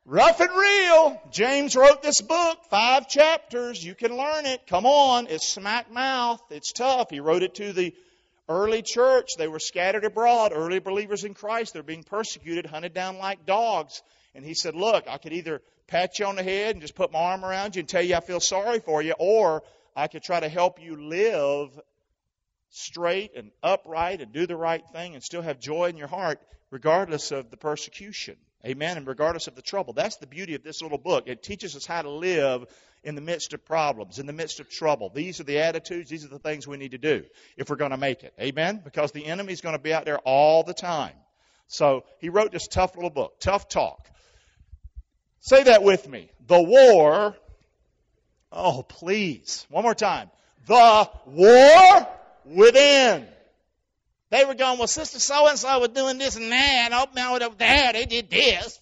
Rough and real. James wrote this book, 5 chapters. You can learn it. Come on. It's smack mouth. It's tough. He wrote it to the early church. They were scattered abroad. Early believers in Christ. They're being persecuted, hunted down like dogs. And he said, look, I could either pat you on the head and just put my arm around you and tell you I feel sorry for you, or I could try to help you live straight and upright and do the right thing and still have joy in your heart regardless of the persecution. Amen. And regardless of the trouble. That's the beauty of this little book. It teaches us how to live in the midst of problems, in the midst of trouble. These are the attitudes, these are the things we need to do if we're going to make it. Amen. Because the enemy's going to be out there all the time. So he wrote this tough little book, Tough Talk. Say that with me. The war. Oh, please. One more time. The war within. They were going, well, Sister so-and-so was doing this and that. Oh, now over there, they did this.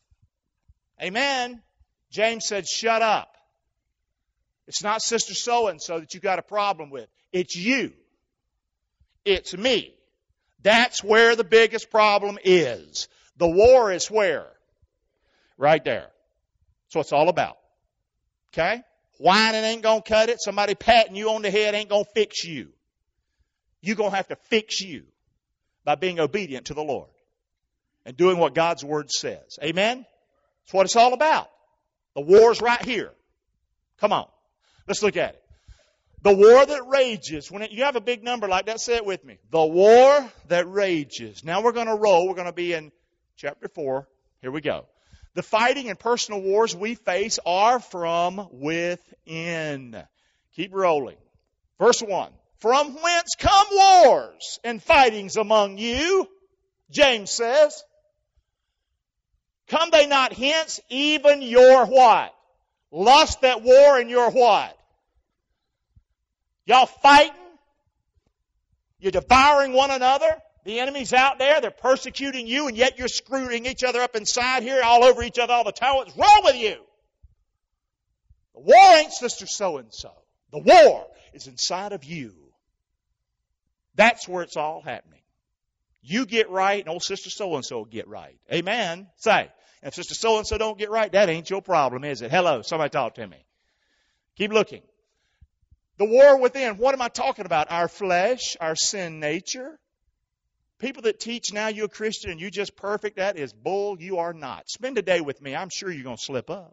Amen. James said, shut up. It's not Sister so-and-so that you got a problem with. It's you. It's me. That's where the biggest problem is. The war is where? Right there. That's what it's all about. Okay? Whining ain't going to cut it. Somebody patting you on the head ain't going to fix you. You're going to have to fix you by being obedient to the Lord and doing what God's Word says. Amen? That's what it's all about. The war's right here. Come on. Let's look at it. The war that rages. When you have a big number like that, say it with me. The war that rages. Now we're going to roll. We're going to be in chapter 4. Here we go. The fighting and personal wars we face are from within. Keep rolling. Verse 1. From whence come wars and fightings among you? James says. Come they not hence, even your what? Lust at war and your what? Y'all fighting? You're devouring one another? The enemy's out there, they're persecuting you, and yet you're screwing each other up inside here, all over each other all the time. What's wrong with you? The war ain't Sister so-and-so. The war is inside of you. That's where it's all happening. You get right, and old Sister so-and-so will get right. Amen? Say, if Sister so-and-so don't get right, that ain't your problem, is it? Hello, somebody talk to me. Keep looking. The war within, what am I talking about? Our flesh, our sin nature. People that teach now you're a Christian and you're just perfect, that is bull. You are not. Spend a day with me. I'm sure you're going to slip up.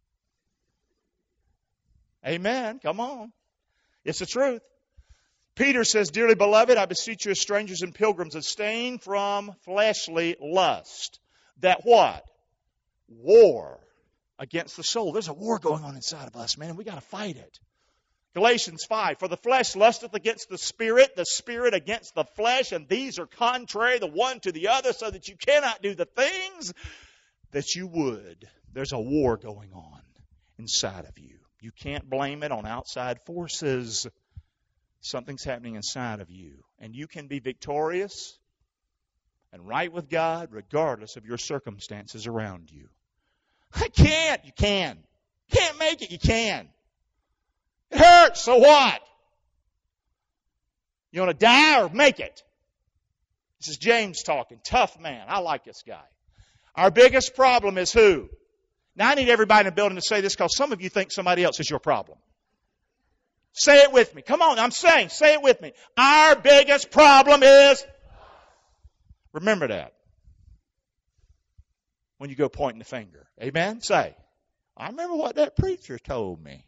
Amen. Come on. It's the truth. Peter says, dearly beloved, I beseech you as strangers and pilgrims, abstain from fleshly lust. That what? War against the soul. There's a war going on inside of us, man. We got to fight it. Galatians 5, for the flesh lusteth against the spirit against the flesh, and these are contrary the one to the other, so that you cannot do the things that you would. There's a war going on inside of you. You can't blame it on outside forces. Something's happening inside of you. And you can be victorious and right with God regardless of your circumstances around you. I can't. You can. Can't make it. You can. It hurts. So what? You want to die or make it? This is James talking. Tough man. I like this guy. Our biggest problem is who? Now I need everybody in the building to say this because some of you think somebody else is your problem. Say it with me. Come on, I'm saying, say it with me. Our biggest problem is... Remember that. When you go pointing the finger. Amen? Say, I remember what that preacher told me.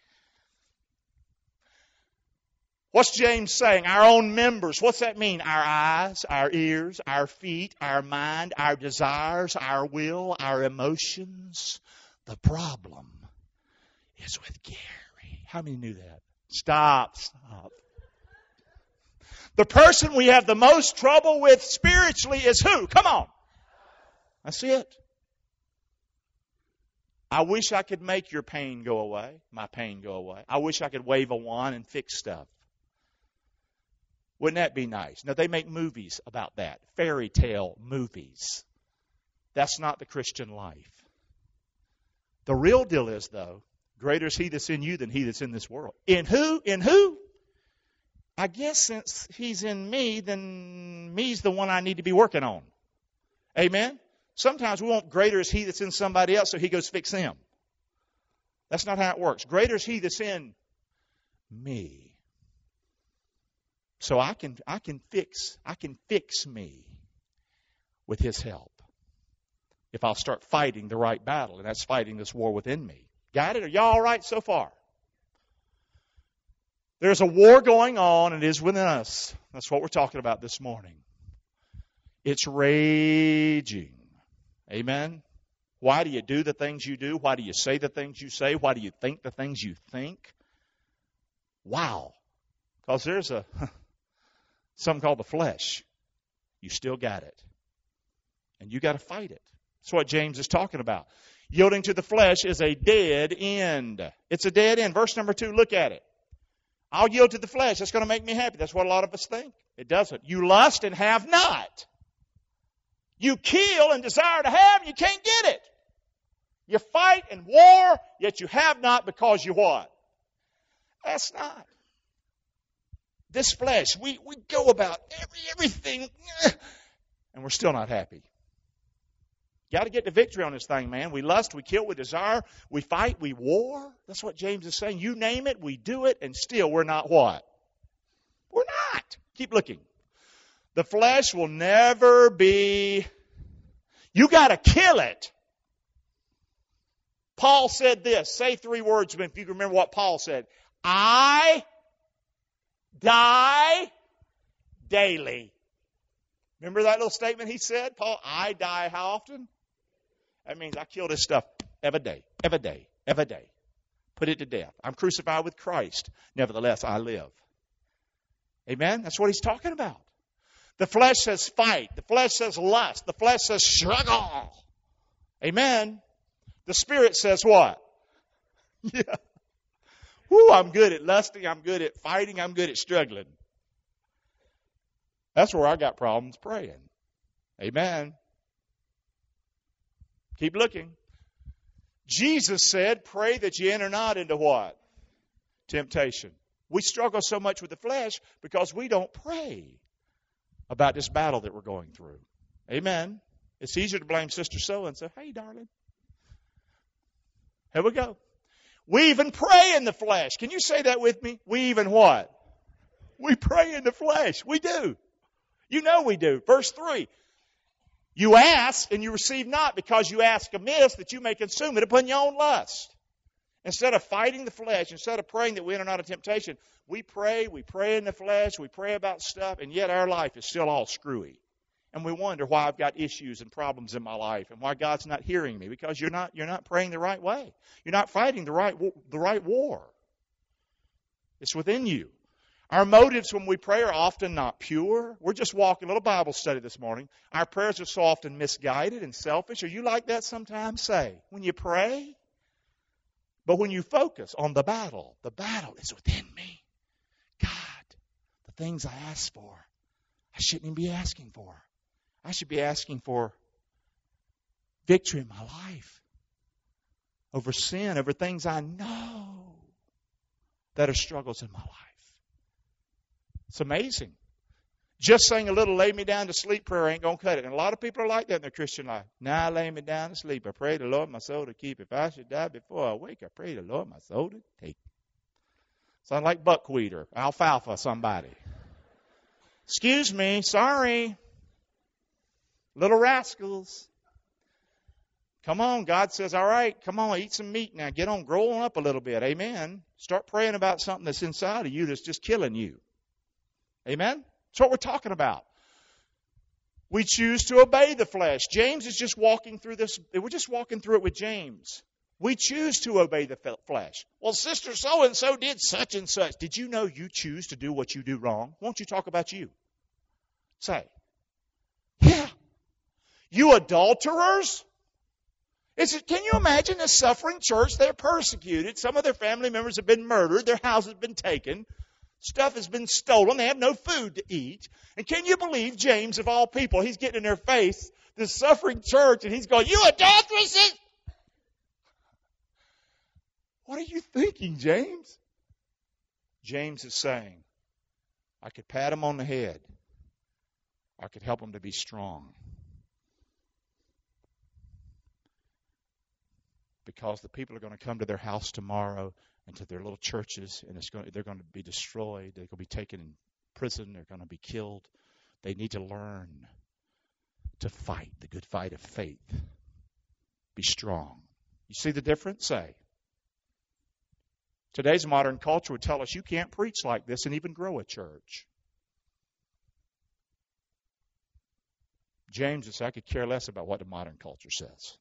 What's James saying? Our own members. What's that mean? Our eyes, our ears, our feet, our mind, our desires, our will, our emotions. The problem is with Gary. How many knew that? Stop. The person we have the most trouble with spiritually is who? Come on. That's it. I wish I could make your pain go away, my pain go away. I wish I could wave a wand and fix stuff. Wouldn't that be nice? Now, they make movies about that. Fairy tale movies. That's not the Christian life. The real deal is, though, greater is He that's in you than he that's in this world. In who? In who? I guess since He's in me, then me's the one I need to be working on. Amen? Sometimes we want greater is he that's in somebody else, so he goes fix him. That's not how it works. Greater is he that's in me. So I can fix me with his help. If I'll start fighting the right battle, and that's fighting this war within me. Got it? Are y'all all right so far? There's a war going on, and it is within us. That's what we're talking about this morning. It's raging. Amen? Why do you do the things you do? Why do you say the things you say? Why do you think the things you think? Wow. Because there's something called the flesh. You still got it. And you got to fight it. That's what James is talking about. Yielding to the flesh is a dead end. It's a dead end. Verse number 2, look at it. I'll yield to the flesh. That's going to make me happy. That's what a lot of us think. It doesn't. You lust and have not. You kill and desire to have, and you can't get it. You fight and war, yet you have not because you what? That's not. This flesh, we go about everything, and we're still not happy. Got to get the victory on this thing, man. We lust, we kill, we desire, we fight, we war. That's what James is saying. You name it, we do it, and still we're not what? We're not. Keep looking. The flesh will never be... You got to kill it. Paul said this. Say 3 words if you can remember what Paul said. I die daily. Remember that little statement he said? Paul, I die how often? That means I kill this stuff every day, every day, every day. Put it to death. I'm crucified with Christ. Nevertheless, I live. Amen? That's what he's talking about. The flesh says fight. The flesh says lust. The flesh says struggle. Amen? The Spirit says what? Yeah. Woo, I'm good at lusting. I'm good at fighting. I'm good at struggling. That's where I got problems praying. Amen. Keep looking. Jesus said, pray that you enter not into what? Temptation. We struggle so much with the flesh because we don't pray about this battle that we're going through. Amen. It's easier to blame Sister So-and-so. Hey, darling. Here we go. We even pray in the flesh. Can you say that with me? We even what? We pray in the flesh. We do. You know we do. Verse 3. You ask and you receive not because you ask amiss that you may consume it upon your own lust. Instead of fighting the flesh, instead of praying that we enter not into temptation, we pray in the flesh, we pray about stuff, and yet our life is still all screwy. And we wonder why I've got issues and problems in my life and why God's not hearing me, because you're not praying the right way. You're not fighting the right war. It's within you. Our motives when we pray are often not pure. We're just walking, a little Bible study this morning. Our prayers are so often misguided and selfish. Are you like that sometimes? Say, when you pray, but when you focus on the battle is within me. God, the things I ask for, I shouldn't even be asking for. I should be asking for victory in my life over sin, over things I know that are struggles in my life. It's amazing. Just saying a little lay me down to sleep prayer ain't going to cut it. And a lot of people are like that in their Christian life. Now I lay me down to sleep. I pray the Lord my soul to keep. If I should die before I wake, I pray the Lord my soul to take. Sound like buckwheat or alfalfa somebody. Excuse me, sorry. Little rascals. Come on, God says, all right, come on, eat some meat now. Get on, grow on up a little bit. Amen. Start praying about something that's inside of you that's just killing you. Amen? That's what we're talking about. We choose to obey the flesh. James is just walking through this. We're just walking through it with James. We choose to obey the flesh. Well, Sister So-and-so did such and such. Did you know you choose to do what you do wrong? Won't you talk about you? Say. Yeah. You adulterers? Can you imagine this suffering church? They're persecuted. Some of their family members have been murdered. Their house has been taken. Stuff has been stolen. They have no food to eat. And can you believe James, of all people, he's getting in their face, this suffering church, and he's going, you adulteresses! What are you thinking, James? James is saying, I could pat him on the head. I could help him to be strong. because the people are going to come to their house tomorrow and to their little churches, and they're going to be destroyed. They're going to be taken in prison. They're going to be killed. They need to learn to fight the good fight of faith. Be strong. You see the difference? Say. Today's modern culture would tell us you can't preach like this and even grow a church. James would say, I could care less about what the modern culture says.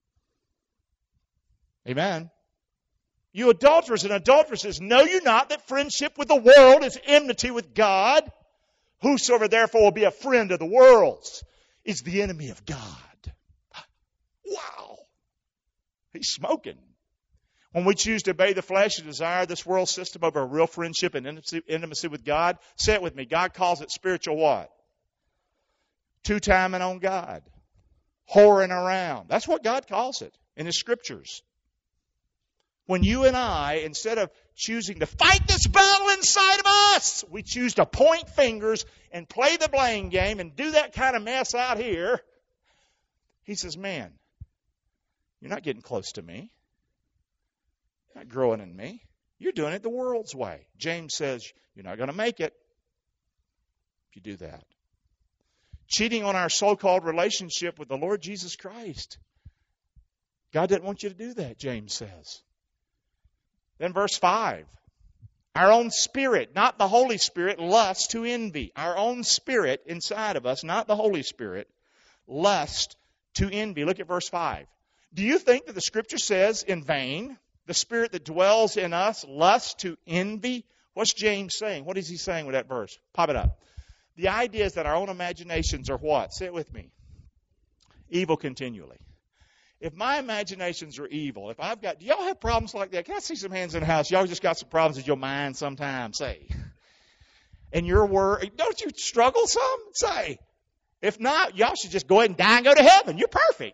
Amen. You adulterers and adulteresses, know you not that friendship with the world is enmity with God? Whosoever therefore will be a friend of the world is the enemy of God. Wow. He's smoking. When we choose to obey the flesh and desire this world system over a real friendship and intimacy with God, say it with me. God calls it spiritual what? Two-timing on God. Whoring around. That's what God calls it in His Scriptures. When you and I, instead of choosing to fight this battle inside of us, we choose to point fingers and play the blame game and do that kind of mess out here, He says, man, you're not getting close to me. You're not growing in me. You're doing it the world's way. James says, you're not going to make it if you do that. Cheating on our so-called relationship with the Lord Jesus Christ. God didn't want you to do that, James says. Then verse 5. Our own spirit, not the Holy Spirit, lusts to envy. Our own spirit inside of us, not the Holy Spirit, lusts to envy. Look at verse 5. Do you think that the Scripture says in vain, the Spirit that dwells in us lusts to envy? What's James saying? What is he saying with that verse? Pop it up. The idea is that our own imaginations are what? Say it with me. Evil continually. If my imaginations are evil, if I've got, do y'all have problems like that? Can I see some hands in the house? Y'all just got some problems with your mind sometimes. Say. And your word, don't you struggle some? Say. If not, y'all should just go ahead and die and go to heaven. You're perfect.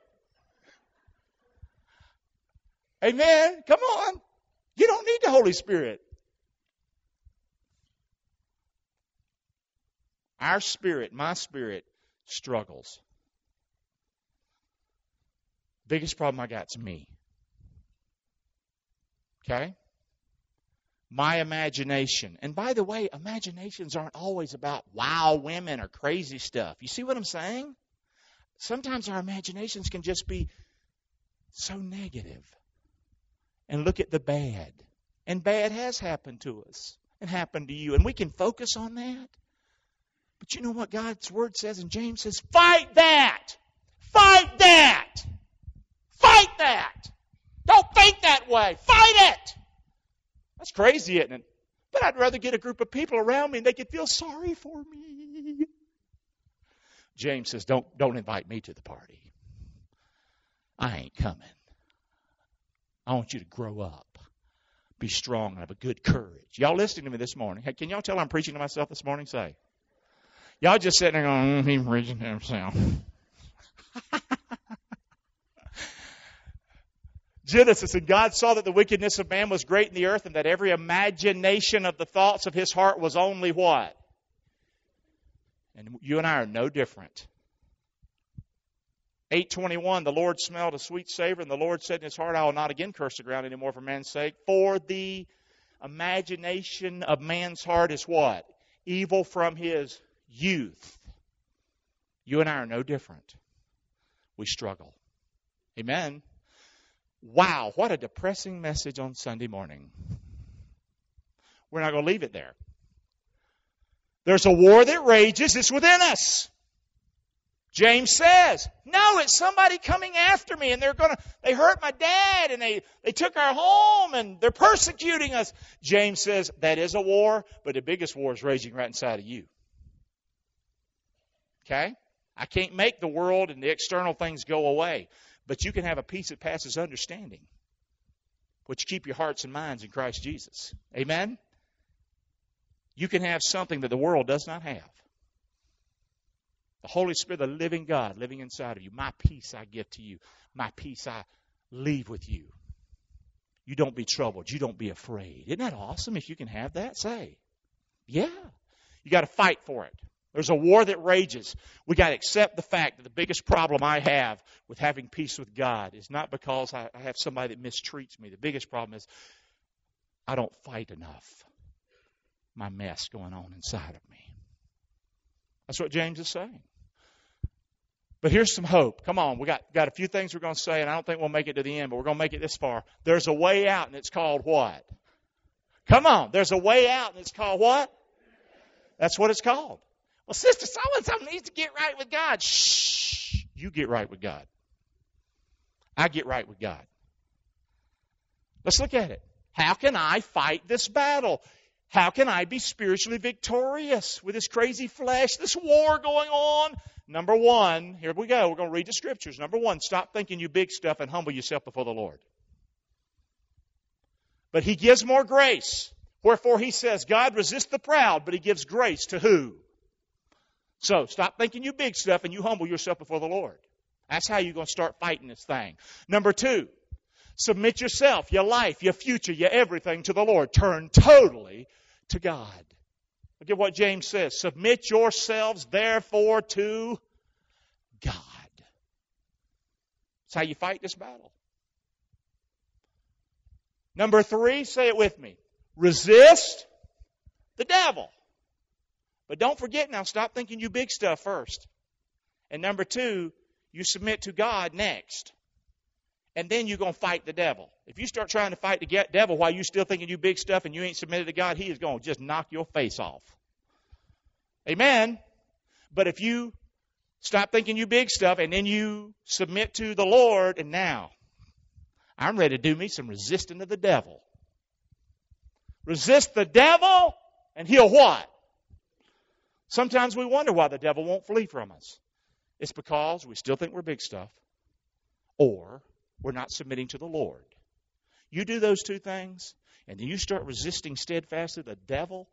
Amen. Come on. You don't need the Holy Spirit. Our spirit, my spirit, struggles. Biggest problem I got is me. Okay? My imagination. And by the way, imaginations aren't always about wow women or crazy stuff. You see what I'm saying? Sometimes our imaginations can just be so negative. And look at the bad. And bad has happened to us and happened to you. And we can focus on that. But you know what God's Word says? And James says, fight that! Fight that! Fight that! Don't think that way. Fight it! That's crazy, isn't it? But I'd rather get a group of people around me and they could feel sorry for me. James says, don't invite me to the party. I ain't coming. I want you to grow up. Be strong and have a good courage. Y'all listening to me this morning? Hey, can y'all tell I'm preaching to myself this morning? Say. Y'all just sitting there going, he's preaching to himself. Genesis, and God saw that the wickedness of man was great in the earth, and that every imagination of the thoughts of his heart was only what? And you and I are no different. 8:21, the Lord smelled a sweet savor, and the Lord said in his heart, I will not again curse the ground anymore for man's sake. For the imagination of man's heart is what? Evil from his youth. You and I are no different. We struggle. Amen. Wow, what a depressing message on Sunday morning. We're not going to leave it there. There's a war that rages. It's within us. James says, no, it's somebody coming after me, and they hurt my dad, and they took our home, and they're persecuting us. James says, that is a war, but the biggest war is raging right inside of you. Okay? I can't make the world and the external things go away, but you can have a peace that passes understanding, which keep your hearts and minds in Christ Jesus. Amen? You can have something that the world does not have. The Holy Spirit, the living God, living inside of you. My peace I give to you. My peace I leave with you. You don't be troubled. You don't be afraid. Isn't that awesome if you can have that? Say, yeah. You got to fight for it. There's a war that rages. We got to accept the fact that the biggest problem I have with having peace with God is not because I have somebody that mistreats me. The biggest problem is I don't fight enough. My mess going on inside of me. That's what James is saying. But here's some hope. Come on, we got a few things we're going to say, and I don't think we'll make it to the end, but we're going to make it this far. There's a way out, and it's called what? Come on, there's a way out, and it's called what? That's what it's called. Well, Sister so-and-so needs to get right with God. Shh. You get right with God. I get right with God. Let's look at it. How can I fight this battle? How can I be spiritually victorious with this crazy flesh, this war going on? Number one, here we go. We're going to read the scriptures. Number one, stop thinking you big stuff and humble yourself before the Lord. But He gives more grace. Wherefore He says, God resists the proud, but He gives grace to who? So, stop thinking you big stuff and you humble yourself before the Lord. That's how you're going to start fighting this thing. Number two, submit yourself, your life, your future, your everything to the Lord. Turn totally to God. Look at what James says. Submit yourselves, therefore, to God. That's how you fight this battle. Number three, say it with me. Resist the devil. But don't forget now, stop thinking you big stuff first. And number two, you submit to God next. And then you're going to fight the devil. If you start trying to fight the devil while you're still thinking you big stuff and you ain't submitted to God, he is going to just knock your face off. Amen? But if you stop thinking you big stuff and then you submit to the Lord, and now I'm ready to do me some resisting of the devil. Resist the devil and he'll what? Sometimes we wonder why the devil won't flee from us. It's because we still think we're big stuff, or we're not submitting to the Lord. You do those two things, and then you start resisting steadfastly the devil,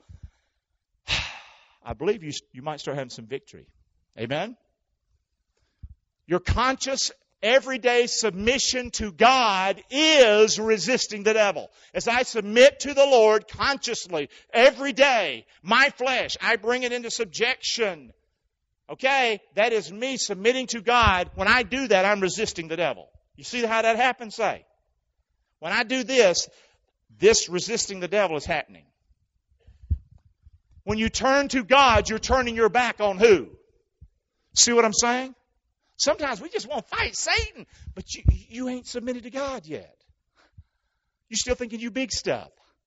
I believe you might start having some victory. Amen? Your conscious, everyday submission to God is resisting the devil. As I submit to the Lord consciously, every day, my flesh, I bring it into subjection. Okay? That is me submitting to God. When I do that, I'm resisting the devil. You see how that happens? Say. When I do this resisting the devil is happening. When you turn to God, you're turning your back on who? See what I'm saying? Sometimes we just want to fight Satan, but you ain't submitted to God yet. You're still thinking you big stuff.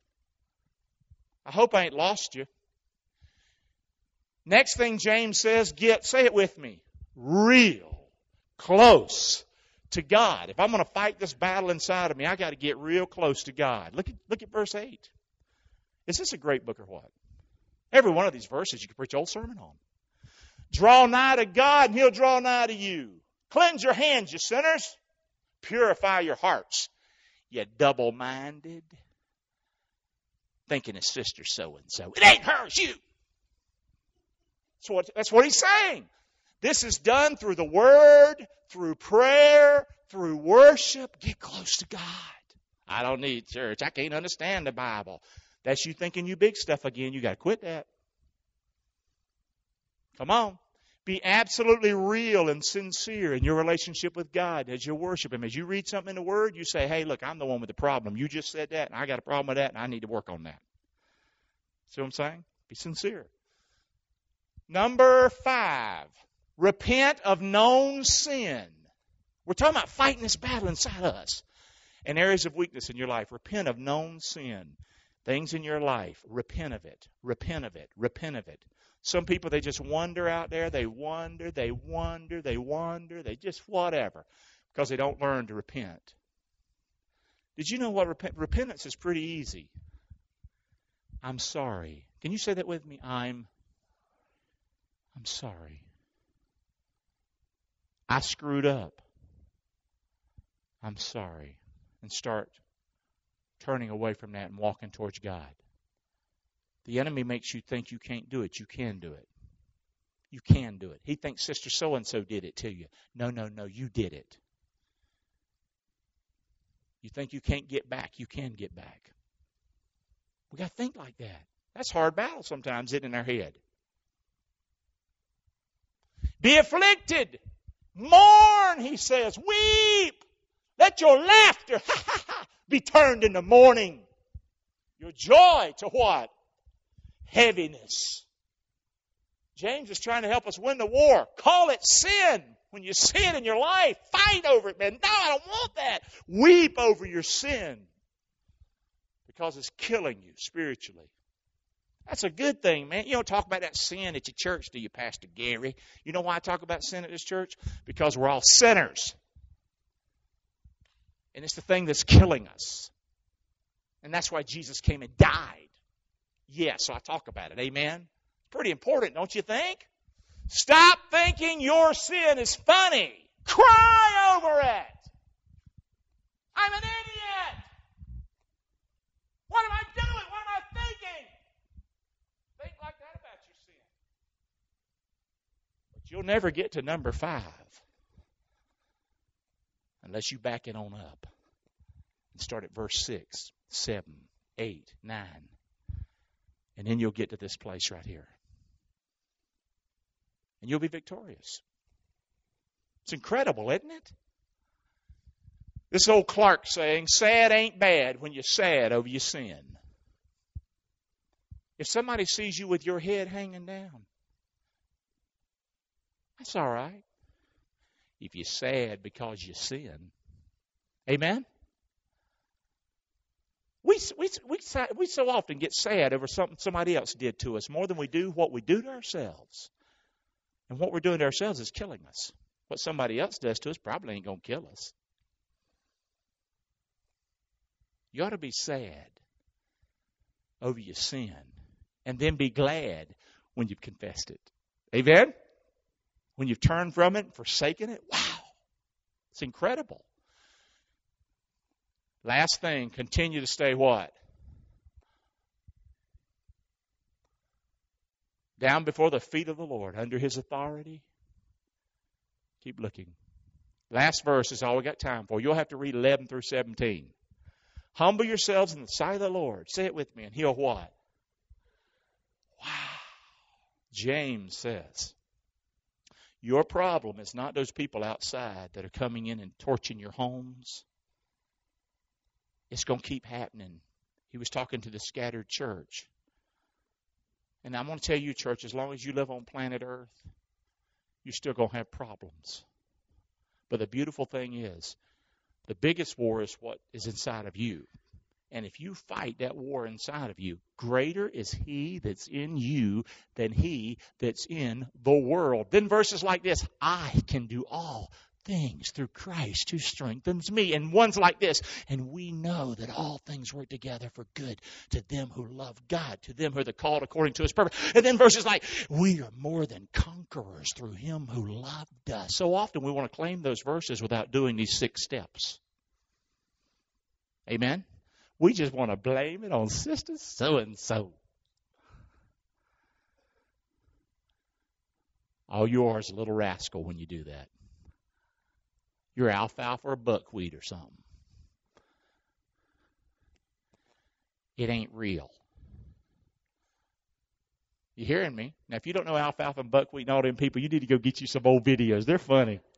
I hope I ain't lost you. Next thing James says, say it with me, real close to God. If I'm going to fight this battle inside of me, I got to get real close to God. Look at verse 8. Is this a great book or what? Every one of these verses you could preach a whole sermon on. Draw nigh to God, and He'll draw nigh to you. Cleanse your hands, you sinners. Purify your hearts, you double-minded. Thinking it's sister so-and-so. It ain't her, it's you. That's what he's saying. This is done through the Word, through prayer, through worship. Get close to God. I don't need church. I can't understand the Bible. That's you thinking you big stuff again. You got to quit that. Come on. Be absolutely real and sincere in your relationship with God as you worship Him. As you read something in the Word, you say, hey, look, I'm the one with the problem. You just said that, and I got a problem with that, and I need to work on that. See what I'm saying? Be sincere. Number 5, repent of known sin. We're talking about fighting this battle inside us. And areas of weakness in your life. Repent of known sin. Things in your life. Repent of it. Repent of it. Repent of it. Some people, they just wander out there. They wander. They just whatever. Because they don't learn to repent. Did you know what repentance is pretty easy? I'm sorry. Can you say that with me? I'm sorry. I screwed up. I'm sorry. And start turning away from that and walking towards God. The enemy makes you think you can't do it. You can do it. You can do it. He thinks Sister so-and-so did it to you. No, you did it. You think you can't get back. You can get back. We got to think like that. That's hard battle sometimes, isn't it, in our head? Be afflicted. Mourn, he says. Weep. Let your laughter be turned into mourning. Your joy to what? Heaviness. James is trying to help us win the war. Call it sin. When you sin in your life, fight over it, man. No, I don't want that. Weep over your sin because it's killing you spiritually. That's a good thing, man. You don't talk about that sin at your church, do you, Pastor Gary? You know why I talk about sin at this church? Because we're all sinners. And it's the thing that's killing us. And that's why Jesus came and died. Yeah, so I talk about it. Amen? Pretty important, don't you think? Stop thinking your sin is funny. Cry over it. I'm an idiot. What am I doing? What am I thinking? Think like that about your sin. But you'll never get to number 5 unless you back it on up and start at verse 6, 7, 8, 9. And then you'll get to this place right here. And you'll be victorious. It's incredible, isn't it? This old Clark saying, sad ain't bad when you're sad over your sin. If somebody sees you with your head hanging down, that's all right. If you're sad because you sin. Amen? We so often get sad over something somebody else did to us more than we do what we do to ourselves. And what we're doing to ourselves is killing us. What somebody else does to us probably ain't going to kill us. You ought to be sad over your sin and then be glad when you've confessed it. Amen? When you've turned from it and forsaken it. Wow. It's incredible. Last thing, continue to stay what? Down before the feet of the Lord, under His authority. Keep looking. Last verse is all we got time for. You'll have to read 11 through 17. Humble yourselves in the sight of the Lord. Say it with me, and He'll what? Wow. James says, your problem is not those people outside that are coming in and torching your homes. It's going to keep happening. He was talking to the scattered church. And I'm going to tell you, church, as long as you live on planet Earth, you're still going to have problems. But the beautiful thing is, the biggest war is what is inside of you. And if you fight that war inside of you, greater is He that's in you than he that's in the world. Then verses like this, I can do all things through Christ who strengthens me. And one's like this, and we know that all things work together for good to them who love God, to them who are the called according to His purpose. And then verses like, we are more than conquerors through Him who loved us. So often we want to claim those verses without doing these 6 steps. Amen? We just want to blame it on sister so-and-so. All you are is a little rascal when you do that. You're alfalfa or buckwheat or something. It ain't real. You hearing me? Now, if you don't know alfalfa and buckwheat and all them people, you need to go get you some old videos. They're funny.